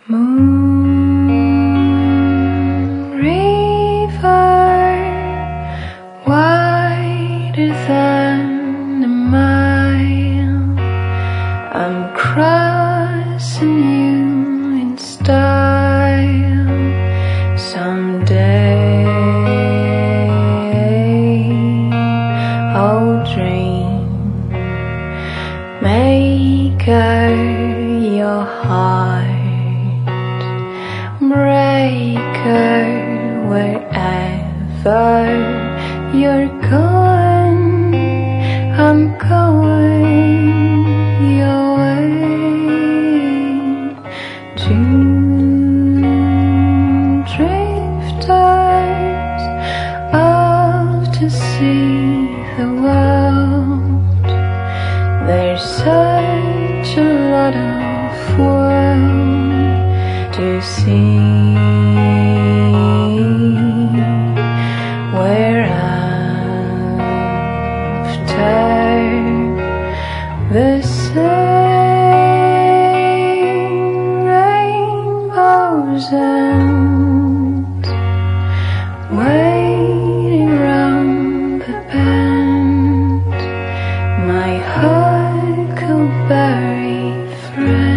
Moon river, wider than a mile, I'm crossing you in style someday. Oh, dream maker, your heart breaker, wherever you're going, I'm going your way. Two drifters off to see the world. There's such a lot of world to see. We're after the same rainbows and waiting round the bend, my huckleberry friend.